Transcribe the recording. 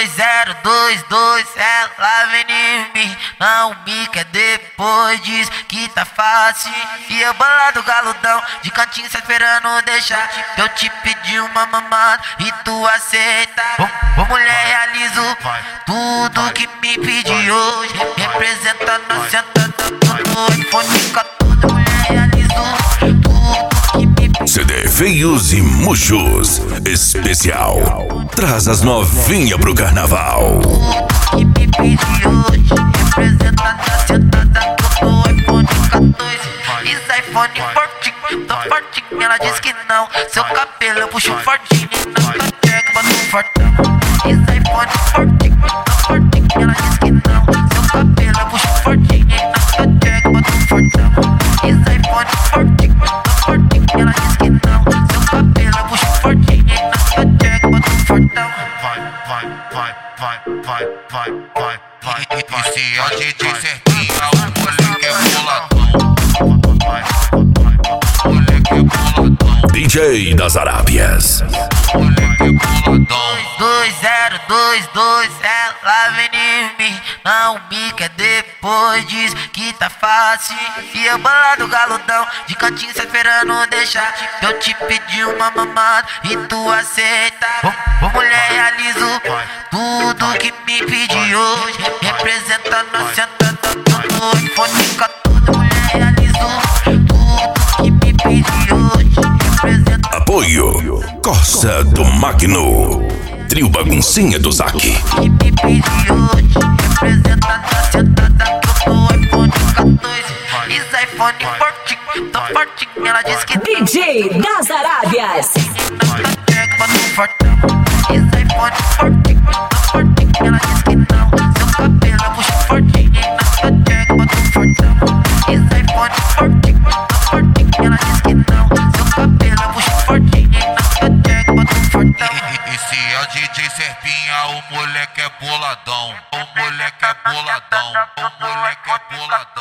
2022, ela vem em mim, não me quer depois, diz que tá fácil. E eu bolado galudão, de cantinho só esperando deixar eu te pedir uma mamada e tu aceita. Ô mulher, realizo tudo que me pedi hoje, representando a sentada do iPhone 14. Mulher, realizo tudo que me pedi. CD Feios e Murchos especial. Traz as novinhas pro carnaval. Que me pedi hoje, representando a sentada do iPhone 14. Isso iPhone fortinho, tô fortinho. Ela diz que não, seu cabelo eu puxo fortinho. Não tô check, bota um fortão. Isso iPhone fortinho, tô fortinho. Ela diz que não, seu cabelo eu puxo fortinho. Não tô check, bota um fortão. Isso iPhone fortinho, tô fortinho. Ela diz que não, seu cabelo eu puxo fortinho. Não tô check, bota um fortão. E se a DJ certinha, o moleque é boladão. Moleque é boladão. DJ das Arábias. Moleque é boladão. 2022, ela vem em mim, não me quer depois, diz que tá fácil. E eu bolado galudão, de cantinho só esperando deixar eu te pedir uma mamada e tu aceita. Ô mulher, realizo tudo que me pedi hoje, representando a sentada do iPhone 14. Mulher, realizo tudo que me pedi hoje, representando. Apoio Corsa do Magno. Trio Baguncinha do Zac. Que me pedi hoje, representando a sentada do iPhone 14. Isso iPhone fortinho, tô fortinho. Ela diz que DJ das Arábias. não tá check, bota um fortão. Isso iPhone fortinho, tô fortinho. Ela diz que não, seu cabelo eu puxo fortinho. Não tá check, bota um fortão. Isso iPhone fortinho, tô fortinho. Ela diz que não, seu cabelo eu puxo fortinho. Não tá check, bota um fortão. E se a DJ Serpinha, o moleque é boladão. O moleque é boladão. O moleque é boladão.